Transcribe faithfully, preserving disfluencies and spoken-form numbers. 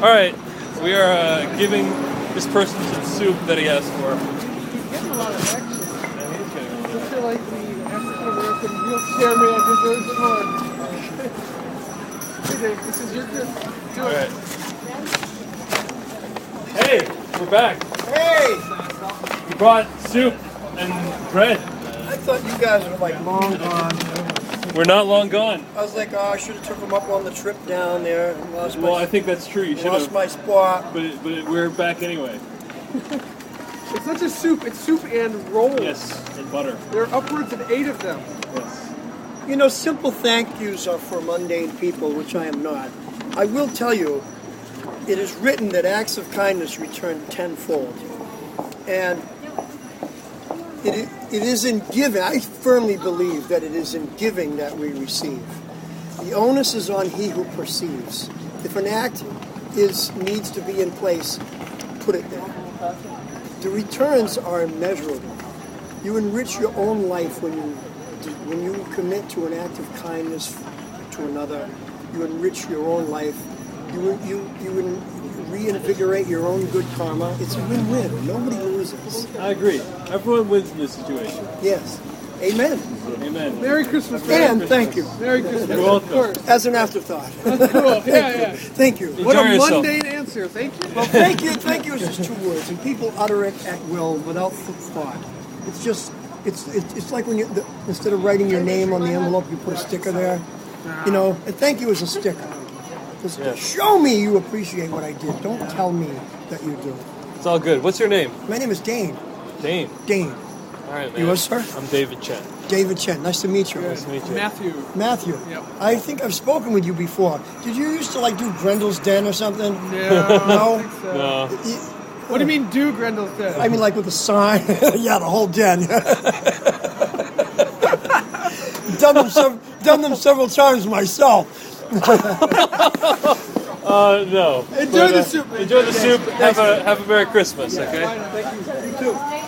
All right, we are uh, giving this person some soup that he asked for. He's getting a lot of action. And he's getting a lot I of feel like the African American wheelchair man deserves it more. Hey Dave, this is your gift. Do All it. right. Hey, we're back. Hey! We brought soup and bread. I thought you guys were like long gone. We're not long gone. I was like, oh, I should have took them up on the trip down there and lost Well, my I think that's true. You should lost have. my spot. But it, but it, we're back anyway. It's not just soup, it's soup and rolls. Yes, and butter. There are upwards of eight of them. Yes. You know, simple thank yous are for mundane people, which I am not. I will tell you, it is written that acts of kindness return tenfold. And it, it is in giving, I firmly believe that it is in giving that we receive. The onus is on he who perceives. If an act is needs to be in place, put it there. The returns are immeasurable. You enrich your own life when you when you commit to an act of kindness to another. You enrich your own life. You you you reinvigorate your own good karma. It's a win-win. Nobody loses. I agree. Everyone wins in this situation. Yes. Amen. Amen. Merry Christmas, Merry And Christmas. thank you. Merry Christmas. You're welcome. Of course. As an afterthought. That's cool. Yeah, yeah. Thank you. What a Enjoy yourself. mundane answer. Thank you. Well, thank you. Thank you is just two words, and people utter it at will without thought. It's just, it's it's, it's like when you the, instead of writing your name on the envelope, you put a sticker there. You know, and thank you is a sticker. Just Yes. show me you appreciate what I did. Don't tell me that you do. It's all good. What's your name? My name is Dane. Dane. Dane. All right, man. Yours, sir? I'm David Chen. David Chen. Nice to meet you. Nice to meet you. Matthew. Matthew. Yep. I think I've spoken with you before. Did you used to like do Grendel's Den or something? No. No? I think so. No. You- What do you mean, do Grendel's dead? I mean, like with the sign. Yeah, the whole den. done them, sev- done them several times myself. Uh, no. Enjoy But, the uh, soup. Enjoy the soup. Have a have a Merry Christmas. Okay. Thank you. You too.